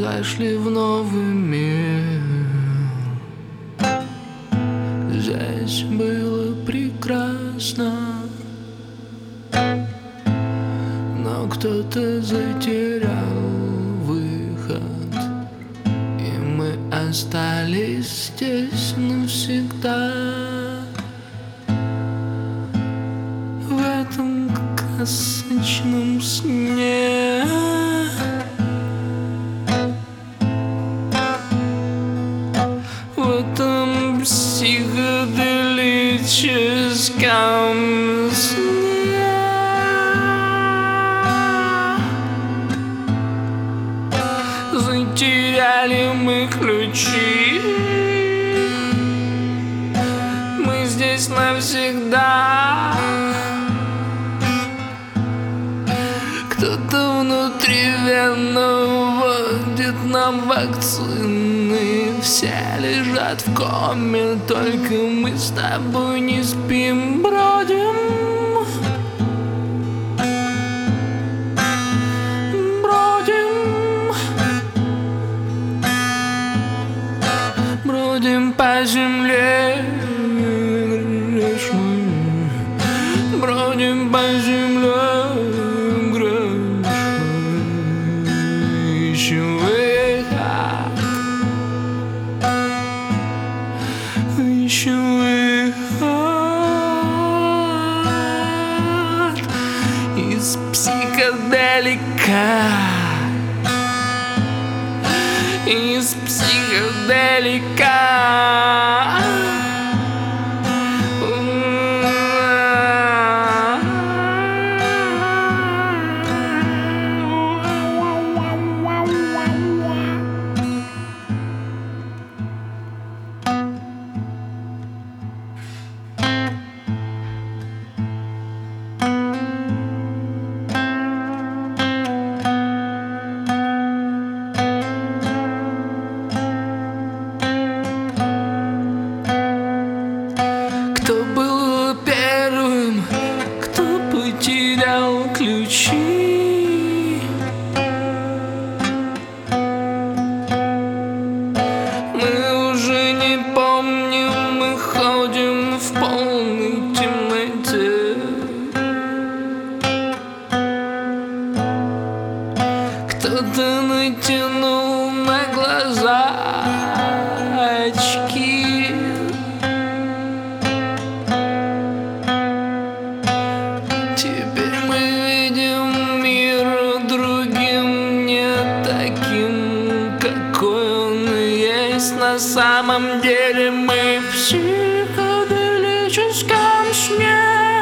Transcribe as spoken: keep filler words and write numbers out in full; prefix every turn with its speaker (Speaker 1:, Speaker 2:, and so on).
Speaker 1: зашли в новый мир. Здесь было прекрасно, но кто-то затерял выход, и мы остались здесь навсегда. В этом красочном сне в этом психоделическом сне затеряли мы ключи. Мы здесь навсегда. Кто-то внутривенно вводит нам вакцины. Все лежат в коме, только мы с тобой не спим, бродим. Бродим. Бродим по земле грешной. Бродим по земле. Ищем выход, ищем выход из психоделика, из психоделика. Кто был первым, кто потерял ключи? Мы уже не помним, мы ходим в полной темноте. Кто-то натянул на глаза очки. Теперь мы видим мир другим, не таким, какой он есть на самом деле. Мы в психоделическом сне.